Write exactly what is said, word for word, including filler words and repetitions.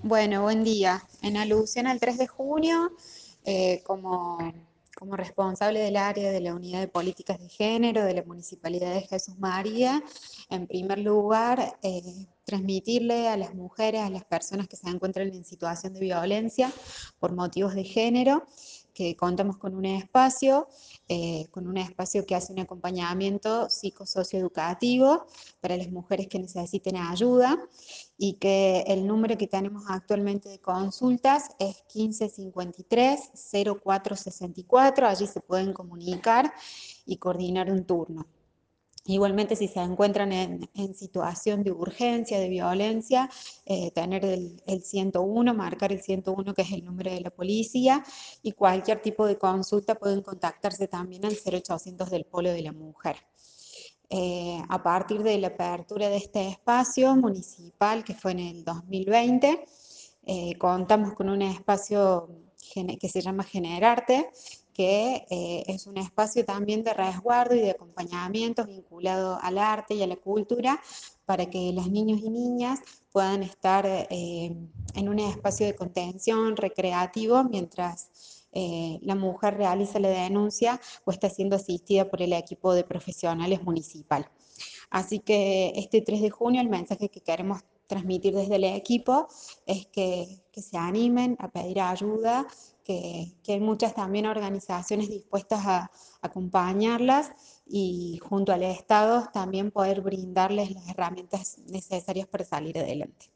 Bueno, buen día. En alusión al tres de junio, eh, como, como responsable del área de la Unidad de Políticas de Género de la Municipalidad de Jesús María, en primer lugar, eh, transmitirle a las mujeres, a las personas que se encuentran en situación de violencia por motivos de género, que contamos con un espacio, eh, con un espacio que hace un acompañamiento psicosocioeducativo para las mujeres que necesiten ayuda y que el número que tenemos actualmente de consultas es quince cincuenta y tres cero cuatro sesenta y cuatro. Allí se pueden comunicar y coordinar un turno. Igualmente, si se encuentran en, en situación de urgencia, de violencia, eh, tener el, el ciento uno, marcar el ciento uno, que es el número de la policía, y cualquier tipo de consulta pueden contactarse también al cero ochocientos del Polo de la Mujer. Eh, a partir de la apertura de este espacio municipal, que fue en el dos mil veinte, eh, contamos con un espacio que se llama Generarte, que eh, es un espacio también de resguardo y de acompañamiento vinculado al arte y a la cultura para que los niños y niñas puedan estar eh, en un espacio de contención recreativo mientras eh, la mujer realiza la denuncia o está siendo asistida por el equipo de profesionales municipal. Así que este tres de junio el mensaje que queremos transmitir desde el equipo es que, que se animen a pedir ayuda, que, que hay muchas también organizaciones dispuestas a, a acompañarlas y junto al Estado también poder brindarles las herramientas necesarias para salir adelante.